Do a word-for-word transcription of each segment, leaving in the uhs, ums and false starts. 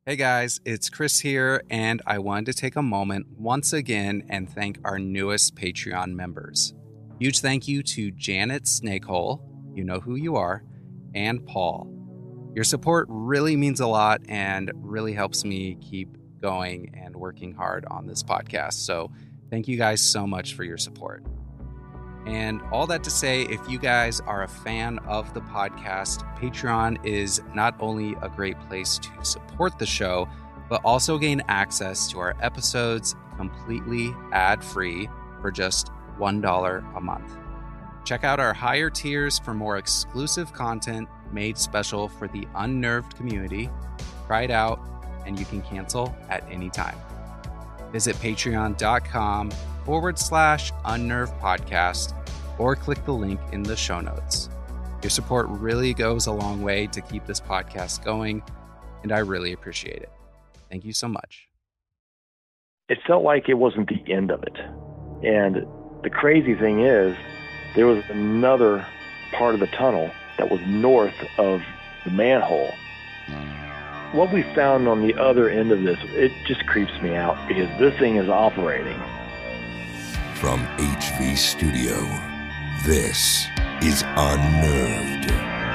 Hey guys, it's Chris here, and I wanted to take a moment once again and thank our newest Patreon members. Huge thank you to Janet Snakehole, you know who you are, and Paul. Your support really means a lot and really helps me keep going and working hard on this podcast. So thank you guys so much for your support. And all that to say, if you guys are a fan of the podcast, Patreon is not only a great place to support the show, but also gain access to our episodes completely ad-free for just one dollar a month. Check out our higher tiers for more exclusive content made special for the unnerved community. Try it out, and you can cancel at any time. Visit patreon.com forward slash unnerved podcast or click the link in the show notes. Your support really goes a long way to keep this podcast going, and I really appreciate it. Thank you so much. It felt like it wasn't the end of it. And the crazy thing is, there was another part of the tunnel that was north of the manhole. What we found on the other end of this, it just creeps me out because this thing is operating. From H V Studio, this is Unnerved.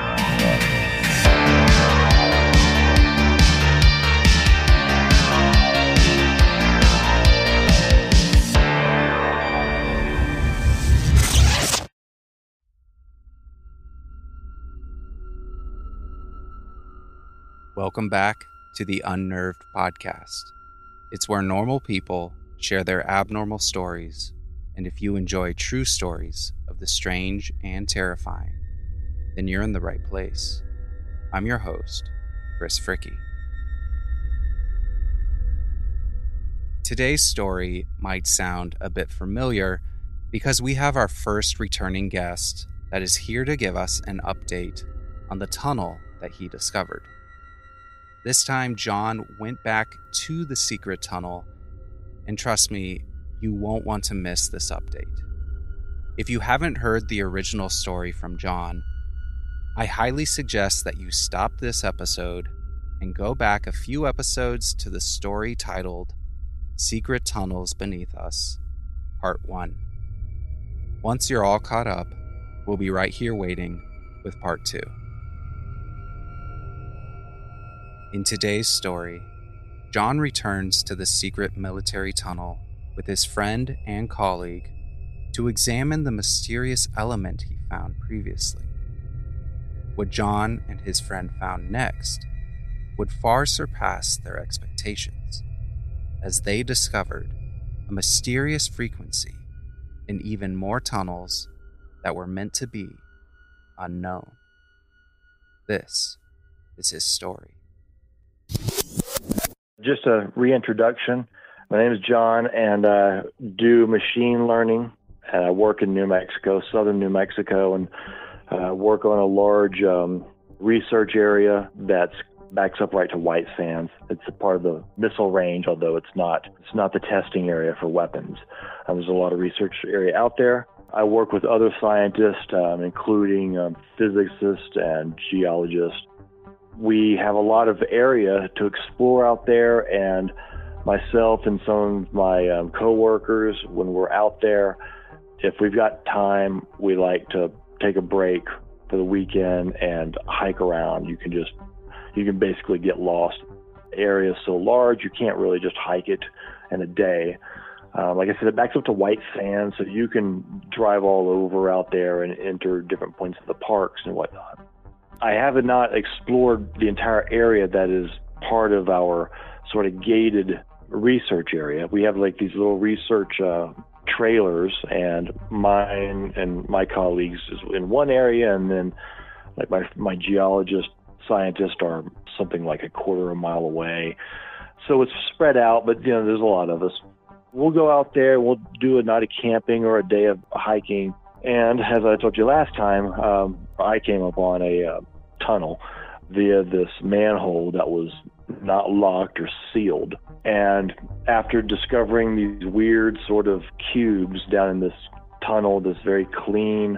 Welcome back to the Unnerved podcast. It's where normal people share their abnormal stories, and if you enjoy true stories of the strange and terrifying, then you're in the right place. I'm your host, Chris Fricke. Today's story might sound a bit familiar because we have our first returning guest that is here to give us an update on the tunnel that he discovered. This time, John went back to the secret tunnel, and trust me, you won't want to miss this update. If you haven't heard the original story from John, I highly suggest that you stop this episode and go back a few episodes to the story titled Secret Tunnels Beneath Us, Part one. Once you're all caught up, we'll be right here waiting with Part two. In today's story, John returns to the secret military tunnel with his friend and colleague to examine the mysterious element he found previously. What John and his friend found next would far surpass their expectations, as they discovered a mysterious frequency in even more tunnels that were meant to be unknown. This is his story. Just a reintroduction. My name is John, and I do machine learning. And I work in New Mexico, southern New Mexico, and uh, work on a large um, research area that backs up right to White Sands. It's a part of the missile range, although it's not. It's not the testing area for weapons. Um, there's a lot of research area out there. I work with other scientists, um, including um, physicists and geologists. We have a lot of area to explore out there, and myself and some of my um, coworkers, when we're out there, if we've got time, we like to take a break for the weekend and hike around. You can just, you can basically get lost. The area is so large, you can't really just hike it in a day. Um, like I said, it backs up to White Sands, so you can drive all over out there and enter different points of the parks and whatnot. I have not explored the entire area that is part of our sort of gated research area. We have like these little research uh, trailers, and mine and my colleagues is in one area, and then like my my geologist scientists are something like a quarter of a mile away. So it's spread out, but you know, there's a lot of us. We'll go out there, we'll do a night of camping or a day of hiking. And as I told you last time, um, I came up on a uh, tunnel via this manhole that was not locked or sealed. And after discovering these weird sort of cubes down in this tunnel, this very clean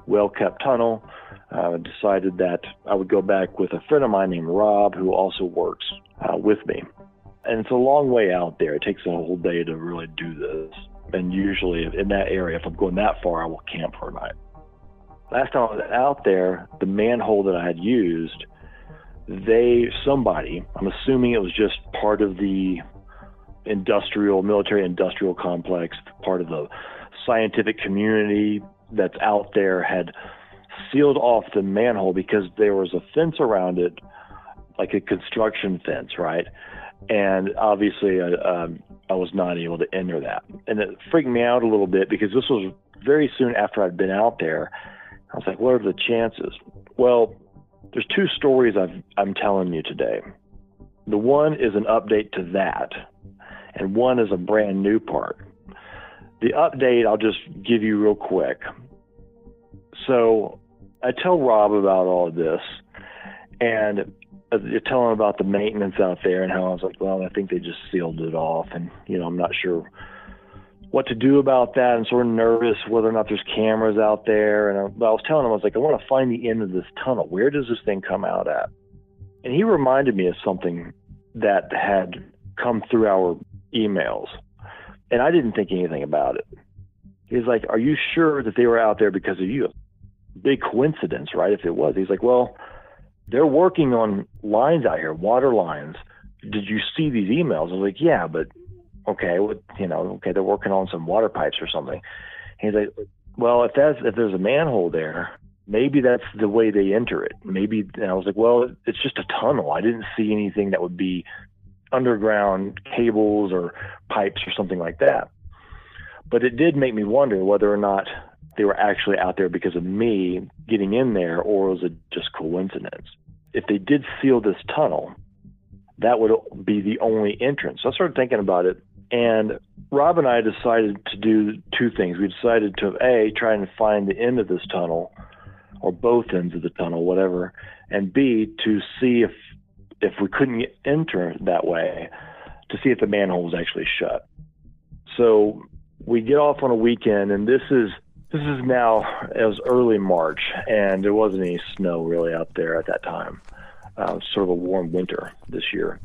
well-kept tunnel. I uh, decided that I would go back with a friend of mine named Rob, who also works uh, with me. And it's a long way out there. It takes a whole day to really do this. And usually in that area, if I'm going that far, I will camp for a night. Last time I was out there, the manhole that I had used, they, somebody, I'm assuming it was just part of the industrial, military industrial complex, part of the scientific community that's out there, had sealed off the manhole because there was a fence around it, like a construction fence, right? And obviously uh, um, I was not able to enter that. And it freaked me out a little bit because this was very soon after I'd been out there. I was like, what are the chances? Well, there's two stories I've, I'm telling you today. The one is an update to that, and one is a brand new part. The update I'll just give you real quick. So I tell Rob about all of this, and you tell him about the maintenance out there and how I was like, well, I think they just sealed it off, and, you know, I'm not sure what to do about that. I'm sort of nervous whether or not there's cameras out there. And I, but I was telling him, I was like, I want to find the end of this tunnel. Where does this thing come out at? And he reminded me of something that had come through our emails, and I didn't think anything about it. He's like, are you sure that they were out there because of you? Big coincidence, right? If it was. He's like, well, they're working on lines out here, water lines. Did you see these emails? I was like, yeah, but okay, well, you know, okay, they're working on some water pipes or something. He's like, well, if that's, if there's a manhole there, maybe that's the way they enter it. Maybe, and I was like, well, it's just a tunnel. I didn't see anything that would be underground cables or pipes or something like that. But it did make me wonder whether or not they were actually out there because of me getting in there, or was it just coincidence? If they did seal this tunnel, that would be the only entrance. So I started thinking about it, and Rob and I decided to do two things. We decided to, A, try and find the end of this tunnel, or both ends of the tunnel, whatever, and B, to see if if we couldn't enter that way, to see if the manhole was actually shut. So we get off on a weekend, and this is this is now, it was early March, and there wasn't any snow really out there at that time. Uh, it was sort of a warm winter this year.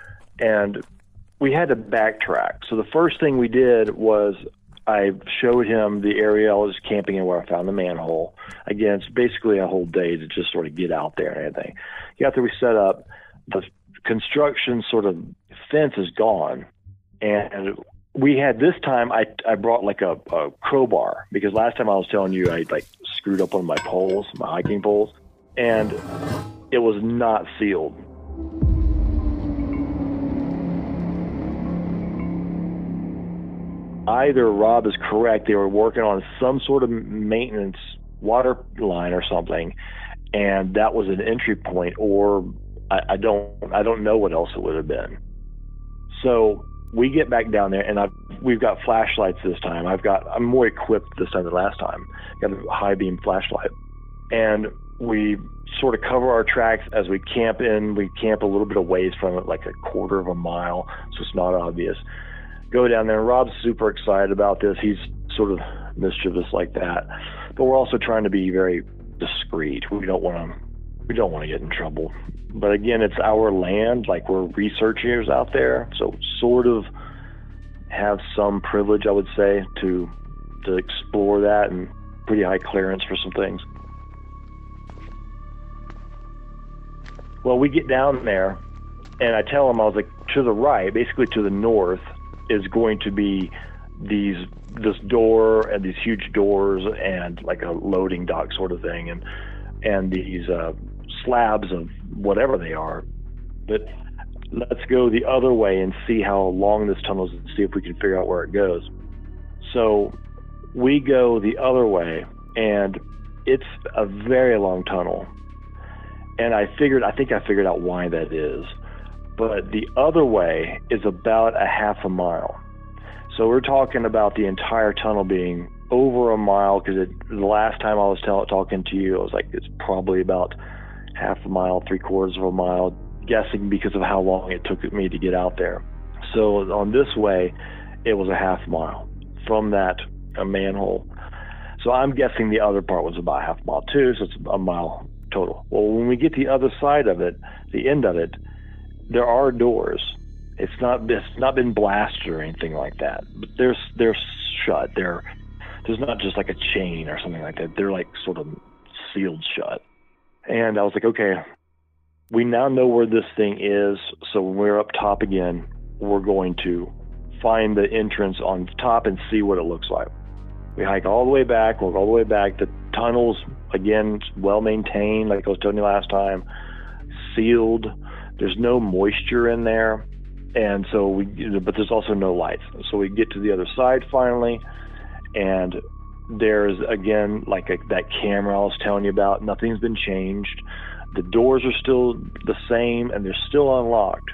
And we had to backtrack. So the first thing we did was I showed him the area I was camping in where I found the manhole. Again, it's basically a whole day to just sort of get out there and everything. After we set up, the construction sort of fence is gone. And we had this time, I, I brought like a, a crowbar, because last time I was telling you I like screwed up on my poles, my hiking poles, and it was not sealed. Either Rob is correct, they were working on some sort of maintenance water line or something, and that was an entry point, or I, I don't I don't know what else it would have been. So we get back down there, and I've, we've got flashlights this time. I've got I'm more equipped this time than last time. Got a high beam flashlight, and we sort of cover our tracks as we camp in. We camp a little bit of ways from it, like a quarter of a mile, so it's not obvious. Go down there, and Rob's super excited about this. He's sort of mischievous like that, but we're also trying to be very discreet. We don't want to we don't want to get in trouble. But again, it's our land, like we're researchers out there, so sort of have some privilege, I would say, to to explore that, and pretty high clearance for some things. Well, we get down there, and I tell him, I was like, to the right, basically to the north, is going to be these this door and these huge doors and like a loading dock sort of thing, and and these uh, slabs of whatever they are. But let's go the other way and see how long this tunnel is, and see if we can figure out where it goes. So we go the other way, and it's a very long tunnel. And I figured, I think I figured out why that is. But the other way is about a half a mile. So we're talking about the entire tunnel being over a mile, because the last time I was tell, talking to you, I was like, it's probably about half a mile, three quarters of a mile, guessing because of how long it took me to get out there. So on this way, it was a half mile from that uh, manhole. So I'm guessing the other part was about half a mile too, so it's a mile total. Well, when we get to the other side of it, the end of it, there are doors. It's not it's not been blasted or anything like that, but they're they're shut. They're there's not just like a chain or something like that. They're like sort of sealed shut. And I was like, okay, we now know where this thing is. So when we're up top again, we're going to find the entrance on top and see what it looks like. We hike all the way back. We'll go all the way back. The tunnel's, again, well maintained, like I was telling you last time, sealed. There's no moisture in there. And so we, but there's also no lights. So we get to the other side finally, and there's, again, like a, that camera I was telling you about. Nothing's been changed. The doors are still the same, and they're still unlocked.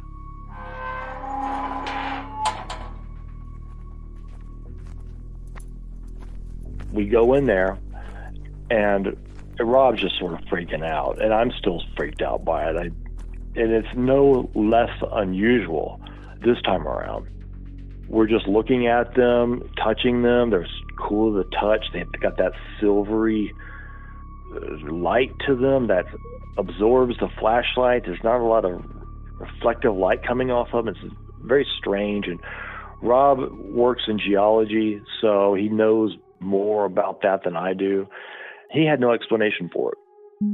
We go in there, and Rob's just sort of freaking out, and I'm still freaked out by it. I, and it's no less unusual this time around. We're just looking at them, touching them. They're cool to the touch. They've got that silvery light to them that absorbs the flashlight. There's not a lot of reflective light coming off of them. It's very strange. And Rob works in geology, so he knows more about that than I do. He had no explanation for it.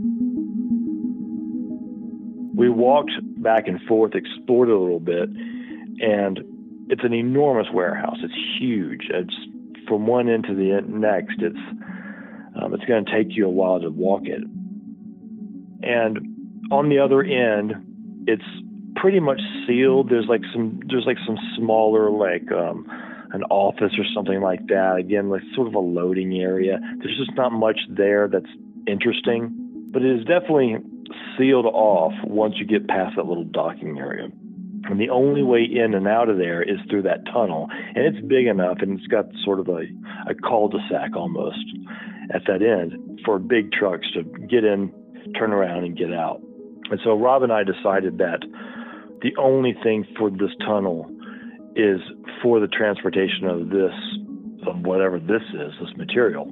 We walked back and forth, explored it a little bit, and it's an enormous warehouse. It's huge. It's from one end to the next. It's um, it's going to take you a while to walk it. And on the other end, it's pretty much sealed. There's like some there's like some smaller like um, an office or something like that. Again, like sort of a loading area. There's just not much there that's interesting, but it is definitely sealed off once you get past that little docking area. And the only way in and out of there is through that tunnel. And it's big enough, and it's got sort of a, a cul-de-sac almost at that end for big trucks to get in, turn around, and get out. And so Rob and I decided that the only thing for this tunnel is for the transportation of this, of whatever this is, this material.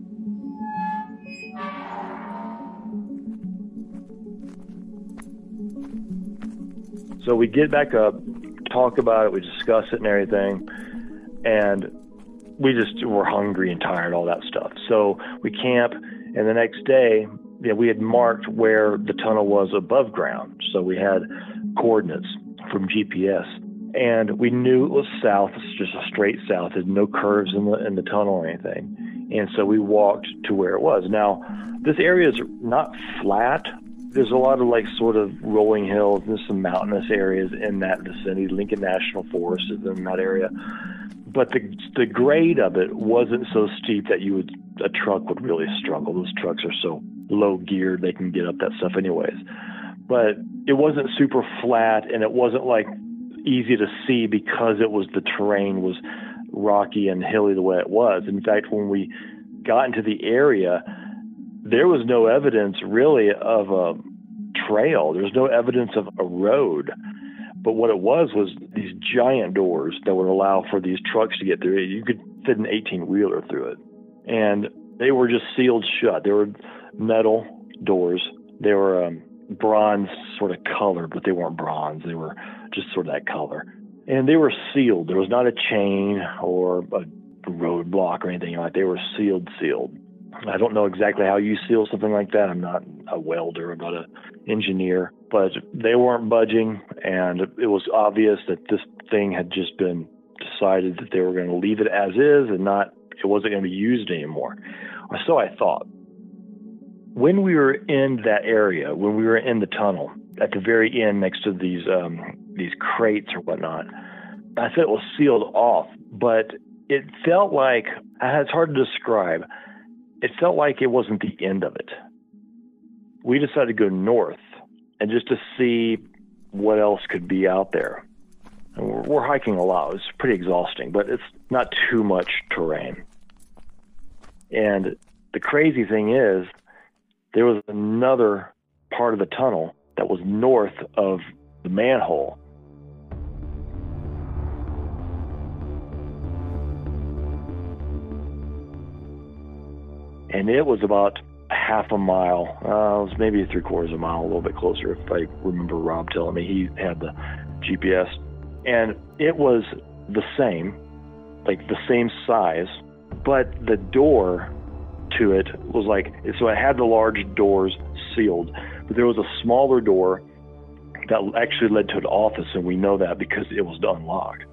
So we get back up, talk about it, we discuss it and everything, and we just were hungry and tired, all that stuff. So we camp, and the next day, you know, we had marked where the tunnel was above ground. So we had coordinates from G P S, and we knew it was south. It's just a straight south. There's no curves in the in the tunnel or anything. And so we walked to where it was. Now, this area is not flat. There's a lot of like sort of rolling hills and some mountainous areas in that vicinity. Lincoln National Forest is in that area. But the the grade of it wasn't so steep that you would a truck would really struggle. Those trucks are so low geared, they can get up that stuff anyways. But it wasn't super flat, and it wasn't like easy to see because it was the terrain was rocky and hilly the way it was. In fact, when we got into the area, there was no evidence really of a trail. There was no evidence of a road. But what it was was these giant doors that would allow for these trucks to get through it. You could fit an eighteen-wheeler through it. And they were just sealed shut. They were metal doors. They were um, bronze sort of color, but they weren't bronze. They were just sort of that color. And they were sealed. There was not a chain or a roadblock or anything like that. They were sealed, sealed. I don't know exactly how you seal something like that. I'm not a welder. I'm not an engineer. But they weren't budging, and it was obvious that this thing had just been decided that they were going to leave it as is and not, it wasn't going to be used anymore. Or so I thought. When we were in that area, when we were in the tunnel, at the very end next to these um, these crates or whatnot, I said it was sealed off, but it felt like, it's hard to describe, it felt like it wasn't the end of it. We decided to go north and just to see what else could be out there. And we're, we're hiking a lot. It's pretty exhausting, but it's not too much terrain. And the crazy thing is, there was another part of the tunnel that was north of the manhole. and it was about half a mile. Uh, it was maybe three quarters of a mile, a little bit closer, if I remember Rob telling me. He had the G P S. And it was the same, like the same size, but the door to it was like, so it had the large doors sealed, but there was a smaller door that actually led to an office, and we know that because it was unlocked.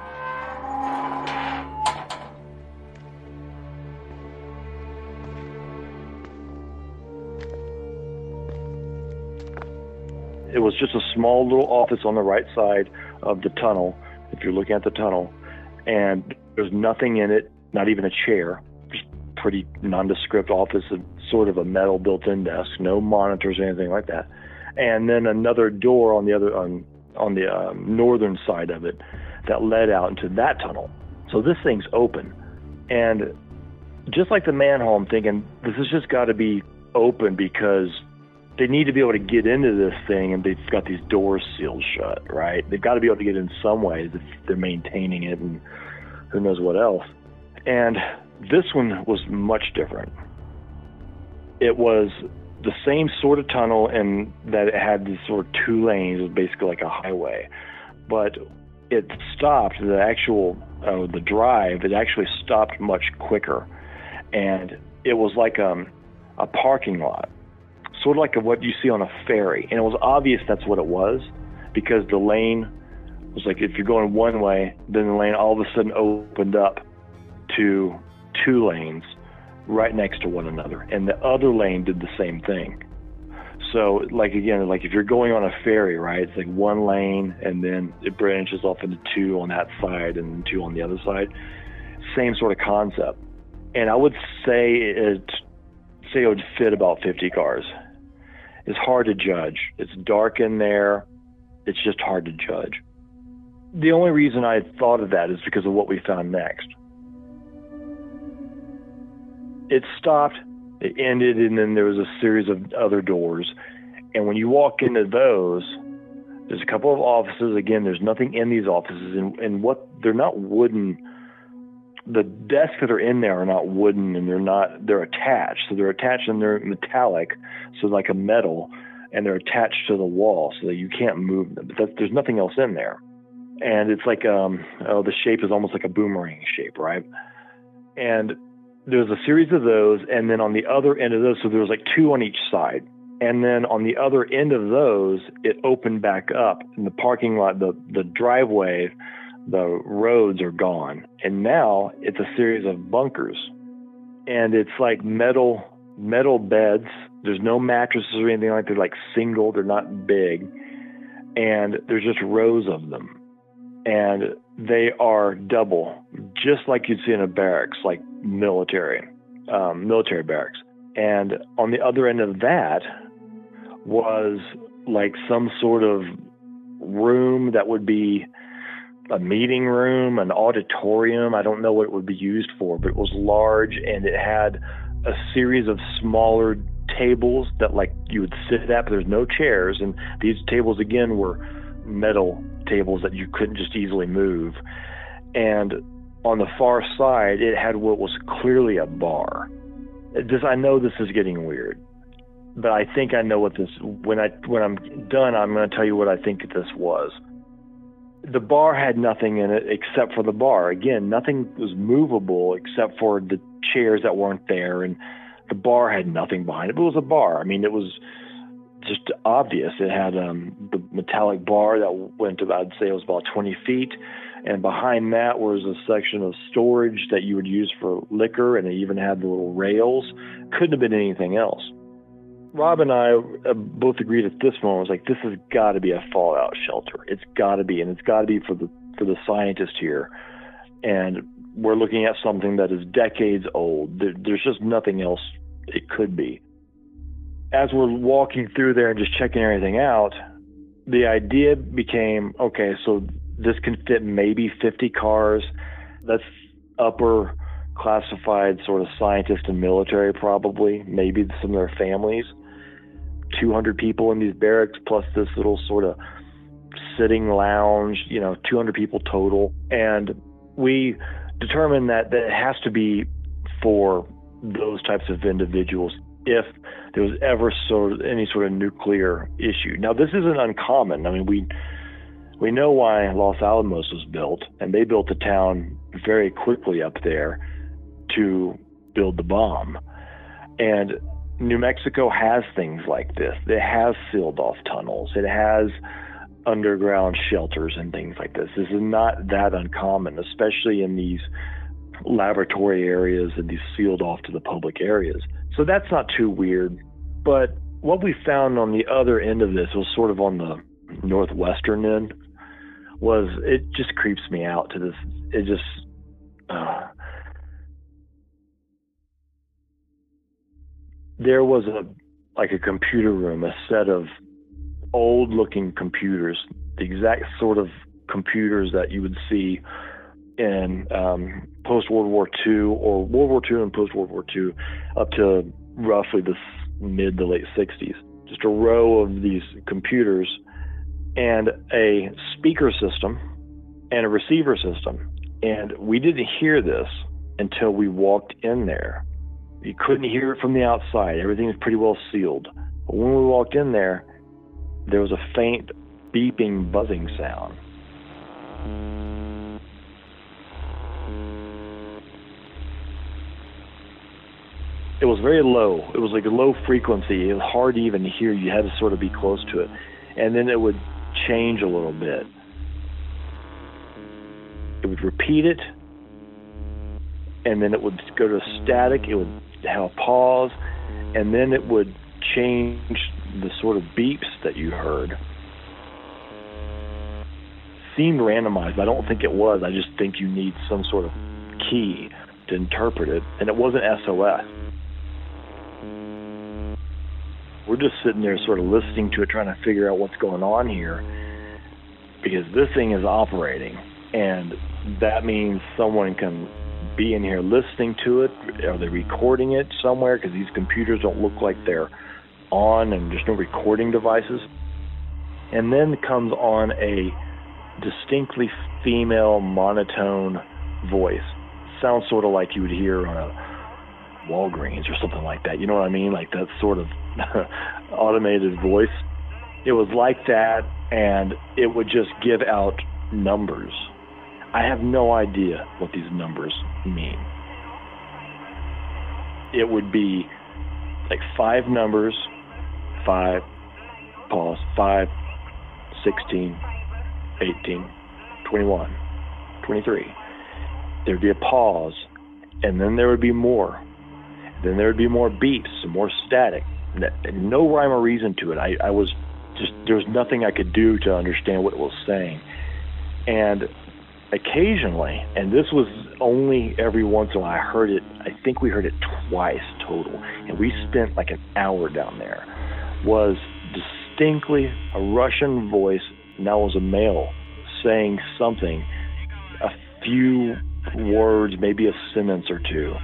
It was just a small little office on the right side of the tunnel, if you're looking at the tunnel, and there's nothing in it, not even a chair, just pretty nondescript office, and sort of a metal built-in desk, no monitors or anything like that. And then another door on the other on on the um, northern side of it that led out into that tunnel. So this thing's open, and just like the manhole, I'm thinking this has just got to be open because they need to be able to get into this thing, and they've got these doors sealed shut, right? They've got to be able to get in some ways if they're maintaining it, and who knows what else. And this one was much different. It was the same sort of tunnel, and that it had these sort of two lanes. It was basically like a highway, but it stopped. The actual uh, the drive, it actually stopped much quicker, and it was like um, a parking lot, sort of like a, what you see on a ferry. And it was obvious that's what it was, because the lane was like, if you're going one way, then the lane all of a sudden opened up to two lanes right next to one another, and the other lane did the same thing. So, like, again, like if you're going on a ferry, right, it's like one lane, and then it branches off into two on that side and two on the other side. Same sort of concept. And I would say it, say it would fit about fifty cars. It's hard to judge. It's dark in there. It's just hard to judge. The only reason I thought of that is because of what we found next. It stopped, it ended, and then there was a series of other doors. And when you walk into those, there's a couple of offices. Again, there's nothing in these offices. And, and what they're not wooden, the desks that are in there are not wooden, and they're not, they're attached. So they're attached and they're metallic, so like a metal, and they're attached to the wall so that you can't move them. But that, there's nothing else in there. And it's like, um, oh, the shape is almost like a boomerang shape, right? And there's a series of those, and then on the other end of those, so there was like two on each side. And then on the other end of those, it opened back up. In the parking lot, the, the driveway, the roads are gone. And now it's a series of bunkers. And it's like metal metal beds. There's no mattresses or anything like that. They're like single. They're not big. And there's just rows of them. And they are double, just like you'd see in a barracks, like military, um, military barracks. And on the other end of that was like some sort of room that would be a meeting room, an auditorium. I don't know what it would be used for, but it was large, and it had a series of smaller tables that like you would sit at, but there's no chairs. And these tables, again, were metal tables that you couldn't just easily move. And on the far side, it had what was clearly a bar. This, I know this is getting weird, but I think I know what this, when, I, when I'm done, I'm going to tell you what I think this was. The bar had nothing in it except for the bar. Again, nothing was movable except for the chairs that weren't there, and the bar had nothing behind it, but it was a bar. I mean, it was just obvious. It had um, the metallic bar that went about, I'd say it was about twenty feet, and behind that was a section of storage that you would use for liquor, and it even had the little rails. Couldn't have been anything else. Rob and I uh, both agreed at this moment, was like, this has got to be a fallout shelter. It's got to be, and it's got to be for the for the scientists here. And we're looking at something that is decades old. There, there's just nothing else it could be. As we're walking through there and just checking everything out, the idea became, okay, so this can fit maybe fifty cars. That's upper classified sort of scientists and military, probably, maybe some of their families. two hundred people in these barracks, plus this little sort of sitting lounge, you know, two hundred people total. And we determined that, that it has to be for those types of individuals if there was ever sort of any sort of nuclear issue. Now, this isn't uncommon. I mean, we we know why Los Alamos was built, and they built the town very quickly up there to build the bomb. And New Mexico has things like this. It has sealed off tunnels. It has underground shelters and things like this. This is not that uncommon, especially in these laboratory areas and these sealed off to the public areas. So that's not too weird. But what we found on the other end of this was sort of on the northwestern end, was it just creeps me out to this. It just, uh, there was a, like a computer room, a set of old looking computers, the exact sort of computers that you would see in um, post-World War Two or World War Two and post-World War Two up to roughly the mid to late sixties. Just a row of these computers and a speaker system and a receiver system. And we didn't hear this until we walked in there. You couldn't hear it from the outside. Everything was pretty well sealed. But when we walked in there, there was a faint beeping, buzzing sound. It was very low. It was like a low frequency. It was hard to even hear. You had to sort of be close to it. And then it would change a little bit. It would repeat it, and then it would go to static. It would have a pause, and then it would change the sort of beeps that you heard. Seemed randomized. I don't think it was. I just think you need some sort of key to interpret it, and it wasn't S O S. We're just sitting there sort of listening to it, trying to figure out what's going on here, because this thing is operating, and that means someone can be in here listening to it. Are they recording it somewhere? Because these computers don't look like they're on, and there's no recording devices. And then comes on a distinctly female monotone voice. Sounds sort of like you would hear on a Walgreens or something like that. You know what I mean? Like that sort of automated voice. It was like that, and it would just give out numbers. I have no idea what these numbers mean. It would be like five numbers, five, pause, five, sixteen, eighteen, twenty-one, twenty-three. There'd be a pause, and then there would be more. Then there would be more beeps and more static. No rhyme or reason to it. I, I was just, there was nothing I could do to understand what it was saying. And occasionally, and this was only every once in a while, I heard it, I think we heard it twice total, and we spent like an hour down there, was distinctly a Russian voice, and that was a male, saying something, a few words, maybe a sentence or two.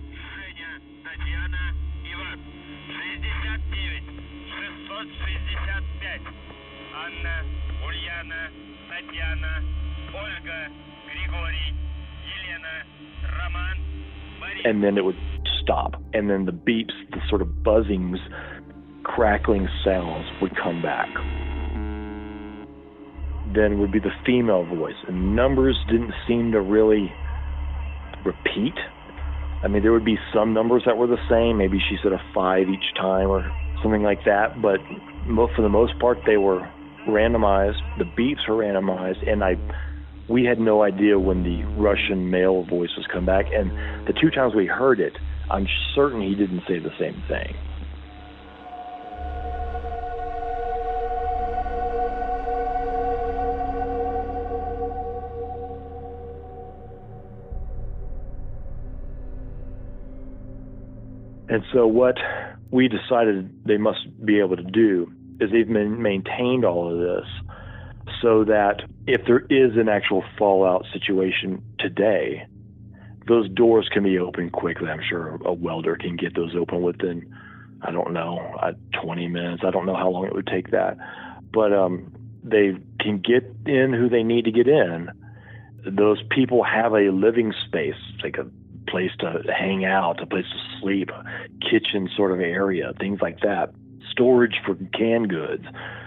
And then it would stop, and then the beeps, the sort of buzzings, crackling sounds would come back. Then would be the female voice, and numbers didn't seem to really repeat. I mean, there would be some numbers that were the same. Maybe she said a five each time or something like that, but for the most part, they were randomized. The beeps were randomized, and I we had no idea when the Russian male voice was come back, and the two times we heard it, I'm certain he didn't say the same thing. And so what we decided they must be able to do is they've been maintained all of this so that if there is an actual fallout situation today, those doors can be opened quickly. I'm sure a welder can get those open within, I don't know, uh, twenty minutes. I don't know how long it would take that. But um, they can get in who they need to get in. Those people have a living space, like a place to hang out, a place to sleep, a kitchen sort of area, things like that, storage for canned goods.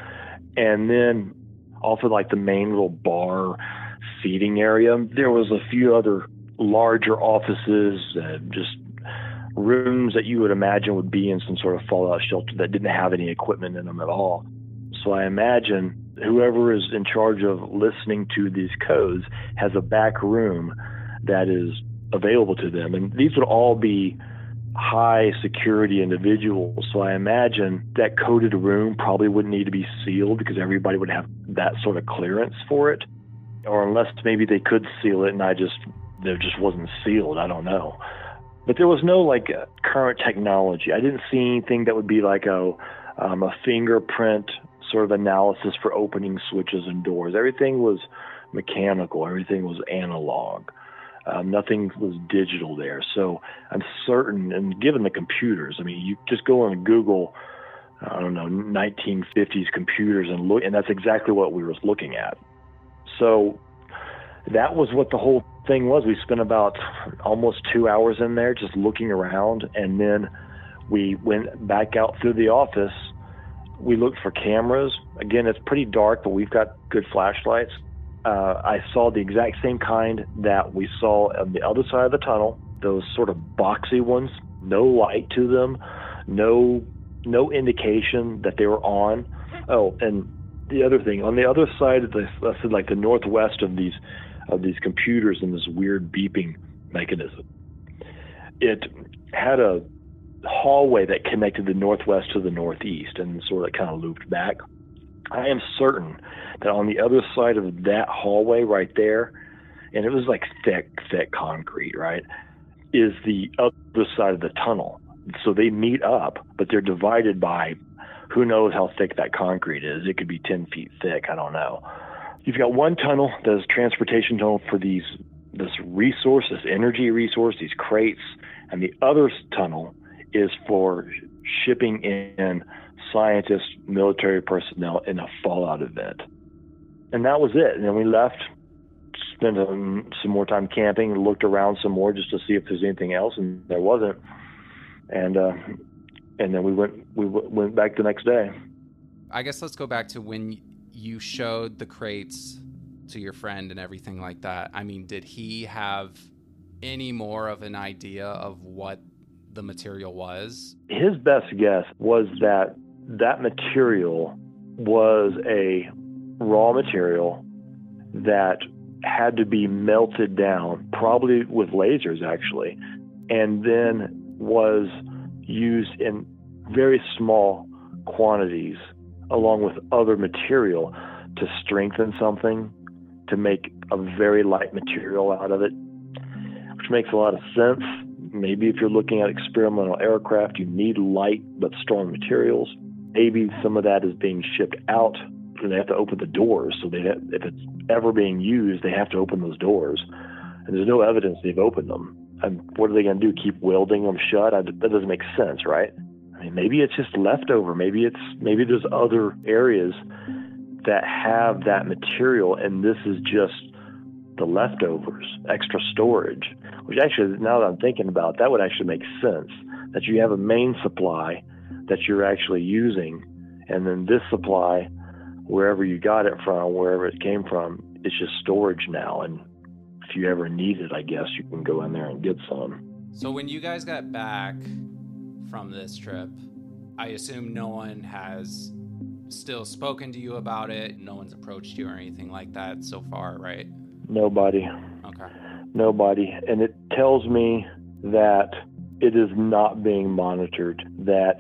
And then off of like the main little bar seating area, there was a few other larger offices, uh, just rooms that you would imagine would be in some sort of fallout shelter that didn't have any equipment in them at all. So I imagine whoever is in charge of listening to these codes has a back room that is available to them. And these would all be high security individuals. So I imagine that coded room probably wouldn't need to be sealed because everybody would have that sort of clearance for it. Or unless maybe they could seal it and I just, there just wasn't sealed. I don't know. But there was no like current technology. I didn't see anything that would be like a, um, a fingerprint sort of analysis for opening switches and doors. Everything was mechanical. Everything was analog. Um, nothing was digital there. So I'm certain, and given the computers, I mean, you just go on Google, I don't know, nineteen fifties computers and look, and that's exactly what we were looking at. So that was what the whole thing was. We spent about almost two hours in there just looking around, and then we went back out through the office. We looked for cameras. Again, it's pretty dark, but we've got good flashlights. Uh, I saw the exact same kind that we saw on the other side of the tunnel, those sort of boxy ones, no light to them, no no indication that they were on. Oh, and the other thing, on the other side of the, I said like the northwest of these of these computers and this weird beeping mechanism, it had a hallway that connected the northwest to the northeast and sort of kind of looped back. I am certain that on the other side of that hallway right there, and it was like thick, thick concrete, right, is the other side of the tunnel. So they meet up, but they're divided by who knows how thick that concrete is. It could be ten feet thick. I don't know. You've got one tunnel that is transportation tunnel for these this resource, this energy resource, these crates, and the other tunnel is for shipping in scientists, military personnel in a fallout event. And that was it. And then we left, spent um, some more time camping, looked around some more just to see if there's anything else, and there wasn't. And uh, and then we went we w- went back the next day. I guess let's go back to when you showed the crates to your friend and everything like that. I mean, did he have any more of an idea of what the material was? His best guess was that that material was a raw material that had to be melted down, probably with lasers actually, and then was used in very small quantities along with other material to strengthen something, to make a very light material out of it, which makes a lot of sense. Maybe if you're looking at experimental aircraft, you need light but strong materials. Maybe some of that is being shipped out, and they have to open the doors. So they have, if it's ever being used, they have to open those doors. And there's no evidence they've opened them. And what are they going to do? Keep welding them shut? I, that doesn't make sense, right? I mean, maybe it's just leftover. Maybe it's maybe there's other areas that have that material, and this is just the leftovers, extra storage. Which actually, now that I'm thinking about it, that would actually make sense. That you have a main supply that you're actually using, and then this supply, wherever you got it from, wherever it came from, it's just storage now. And if you ever need it, I guess you can go in there and get some. So when you guys got back from this trip, I assume no one has still spoken to you about it. No one's approached you or anything like that so far, right? Nobody. Okay. Nobody. And it tells me that it is not being monitored, that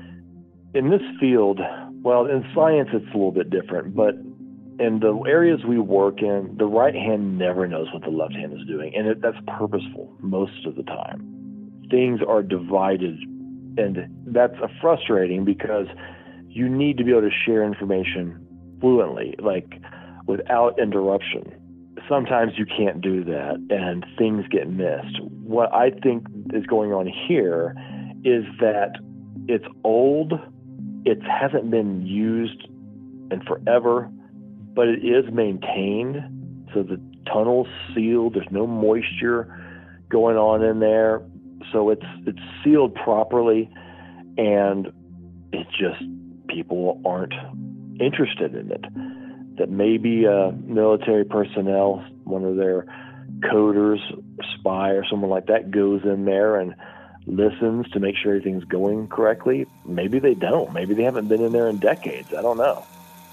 in this field, well, in science it's a little bit different, but in the areas we work in, the right hand never knows what the left hand is doing, and it, that's purposeful most of the time. Things are divided, and that's a frustrating because you need to be able to share information fluently, like without interruption. Sometimes you can't do that, and things get missed. What I think is going on here is that it's old, it hasn't been used in forever, but it is maintained. So the tunnel's sealed, there's no moisture going on in there. So it's it's sealed properly, and it just, people aren't interested in it. That maybe uh, military personnel, one of their coders, spy, or someone like that goes in there and listens to make sure everything's going correctly. Maybe they don't. Maybe they haven't been in there in decades. I don't know.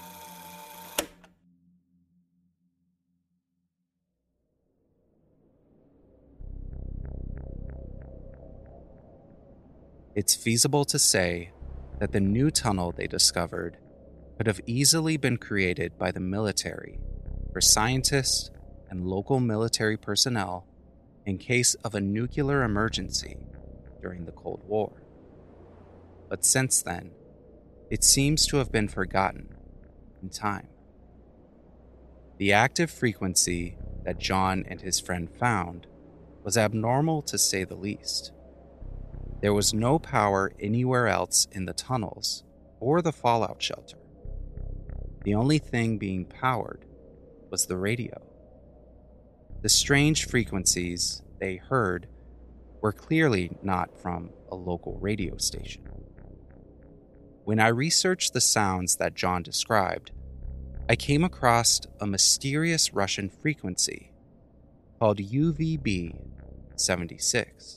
It's feasible to say that the new tunnel they discovered could have easily been created by the military for scientists and local military personnel in case of a nuclear emergency during the Cold War. But since then, it seems to have been forgotten in time. The active frequency that John and his friend found was abnormal to say the least. There was no power anywhere else in the tunnels or the fallout shelter. The only thing being powered was the radio. The strange frequencies they heard were clearly not from a local radio station. When I researched the sounds that John described, I came across a mysterious Russian frequency called U V B seventy-six.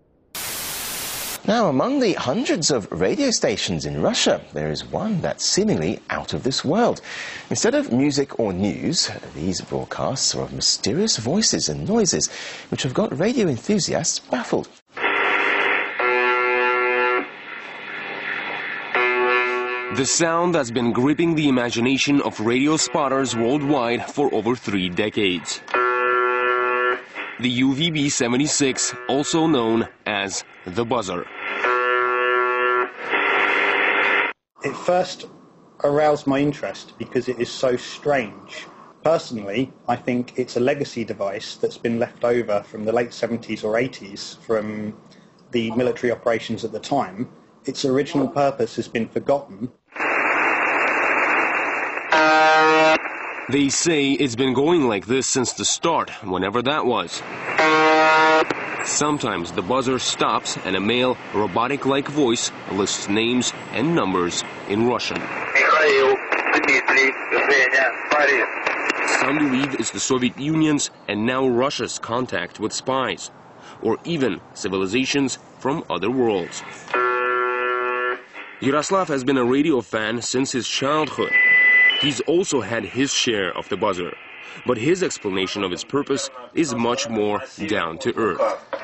Now, among the hundreds of radio stations in Russia, there is one that's seemingly out of this world. Instead of music or news, these broadcasts are of mysterious voices and noises, which have got radio enthusiasts baffled. The sound that's been gripping the imagination of radio spotters worldwide for over three decades. The U V B seventy-six, also known as the buzzer. It first aroused my interest because it is so strange. Personally, I think it's a legacy device that's been left over from the late seventies or eighties from the military operations at the time. Its original purpose has been forgotten. They say it's been going like this since the start, whenever that was. Sometimes the buzzer stops and a male, robotic-like voice lists names and numbers in Russian. Some believe it's the Soviet Union's and now Russia's contact with spies, or even civilizations from other worlds. Yaroslav has been a radio fan since his childhood. He's also had his share of the buzzer, but his explanation of its purpose is much more down to earth.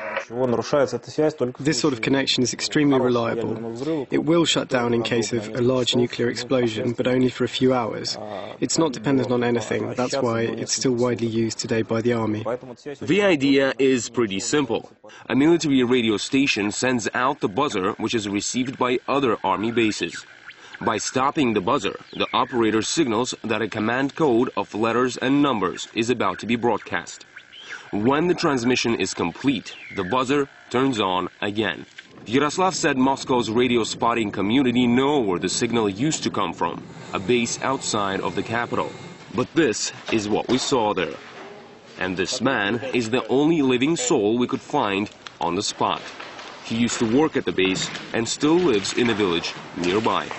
This sort of connection is extremely reliable. It will shut down in case of a large nuclear explosion, but only for a few hours. It's not dependent on anything. That's why it's still widely used today by the army. The idea is pretty simple. A military radio station sends out the buzzer, which is received by other army bases. By stopping the buzzer, the operator signals that a command code of letters and numbers is about to be broadcast. When the transmission is complete, the buzzer turns on again. Yaroslav said Moscow's radio spotting community know where the signal used to come from, a base outside of the capital. But this is what we saw there. And this man is the only living soul we could find on the spot. He used to work at the base and still lives in a village nearby.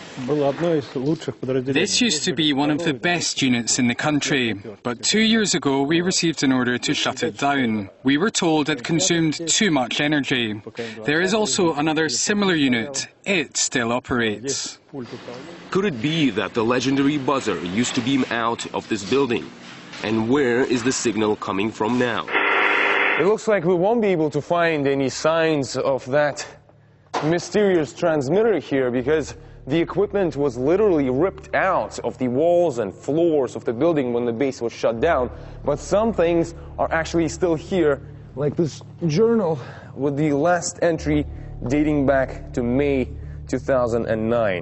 This used to be one of the best units in the country, but two years ago we received an order to shut it down. We were told it consumed too much energy. There is also another similar unit. It still operates. Could it be that the legendary buzzer used to beam out of this building? And where is the signal coming from now? It looks like we won't be able to find any signs of that mysterious transmitter here because the equipment was literally ripped out of the walls and floors of the building when the base was shut down. But some things are actually still here, like this journal with the last entry dating back to May two thousand nine.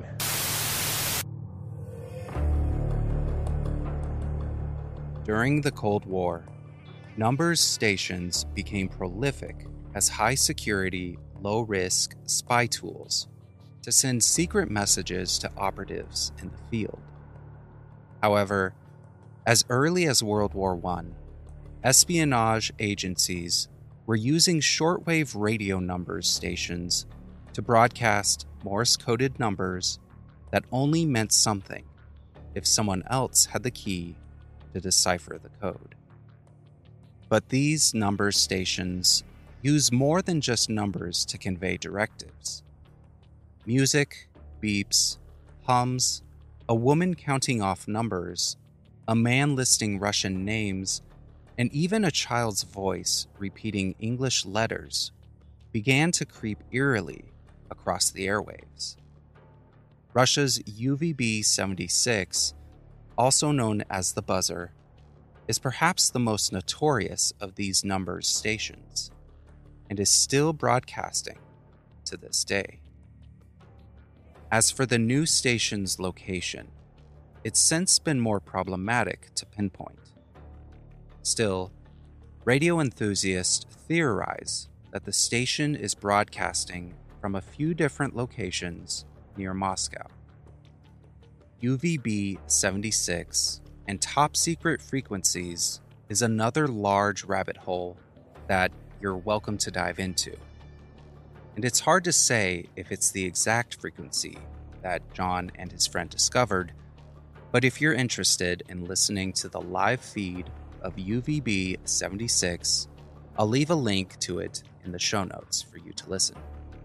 During the Cold War, numbers stations became prolific as high-security, low-risk spy tools to send secret messages to operatives in the field. However, as early as World War One, espionage agencies were using shortwave radio numbers stations to broadcast Morse-coded numbers that only meant something if someone else had the key to decipher the code. But these number stations use more than just numbers to convey directives. Music, beeps, hums, a woman counting off numbers, a man listing Russian names, and even a child's voice repeating English letters began to creep eerily across the airwaves. Russia's U V B seventy-six, also known as the buzzer, is perhaps the most notorious of these numbers stations, and is still broadcasting to this day. As for the new station's location, it's since been more problematic to pinpoint. Still, radio enthusiasts theorize that the station is broadcasting from a few different locations near Moscow. U V B seventy-six and top secret frequencies is another large rabbit hole that you're welcome to dive into. And it's hard to say if it's the exact frequency that John and his friend discovered, but if you're interested in listening to the live feed of U V B seventy-six, I'll leave a link to it in the show notes for you to listen.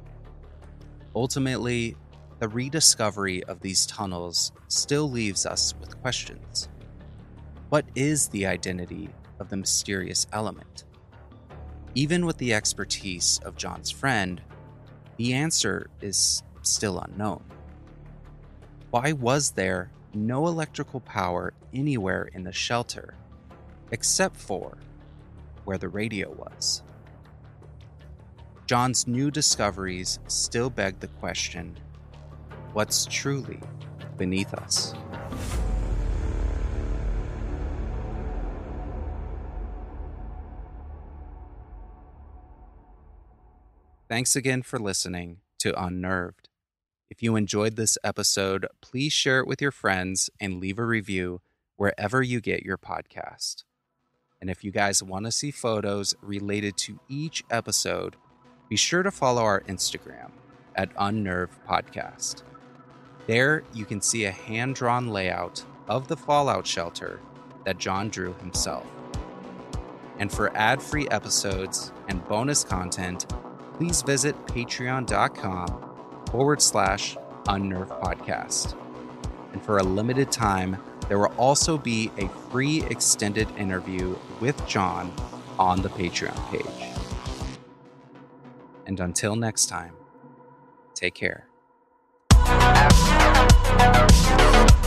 Ultimately, the rediscovery of these tunnels still leaves us with questions. What is the identity of the mysterious element? Even with the expertise of John's friend, the answer is still unknown. Why was there no electrical power anywhere in the shelter, except for where the radio was? John's new discoveries still beg the question, what's truly beneath us? Thanks again for listening to Unnerved. If you enjoyed this episode, please share it with your friends and leave a review wherever you get your podcast. And if you guys want to see photos related to each episode, be sure to follow our Instagram at Unnerved Podcast. There you can see a hand-drawn layout of the fallout shelter that John drew himself. And for ad-free episodes and bonus content, please visit patreon.com forward slash Unnerved Podcast. And for a limited time, there will also be a free extended interview with John on the Patreon page. And until next time, take care.